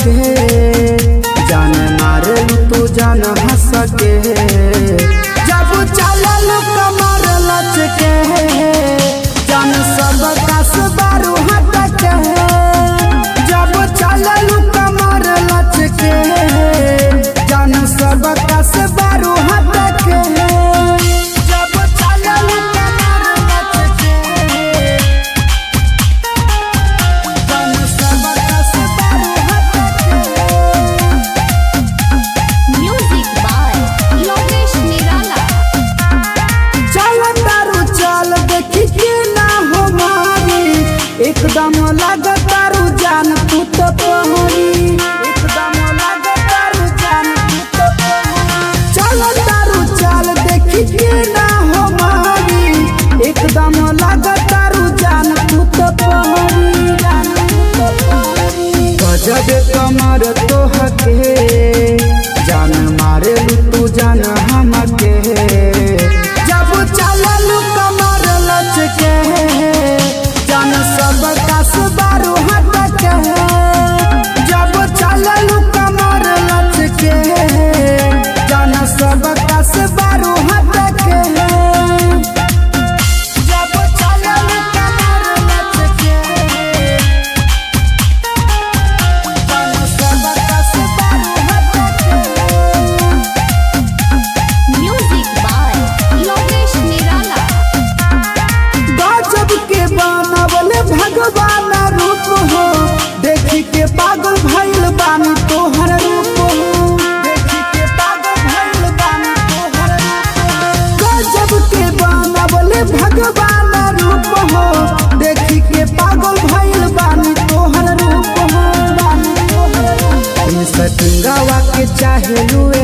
के जान मारे तू जान हंस के जब चलल कमर लच के जान सब कस बारू हट के जब चलल कमर लच के जान सब कस बारू हट के जब चलल कमर लच के जान सब कस बारू हट के। Music by Yogesh Nirala. चल तारू चल देखी के ना हो मारी एकदम लग तारू जान तू तो पहरी एकदम लग तारू जान तू तो पहरी चल तारू चल देखी के ना हो मारी एकदम लग तारू जान तू तो पहरी जान तू तो पहरी गजब कमर तो हके जान मारे तू जान हमके जब चलल कमर लच के जान सब कस बारू हट के जब चलल कमर लच के जान सब कस बारू हट के जब चलल कमर लच के जान सब कस बारू हट के। Music by Yogesh Nirala. गजब के बनवल भगवान रूप हो देखी के पागल भइल बानी तोहर रूप हो देखी के पागल भइल बानी तोहर रूप हो गजब के बनवल भगवान रूप हो देखी के पागल भइल बानी तोहर रूप हो बानी तोहर रूप हो। इन सतंगवा के चाहे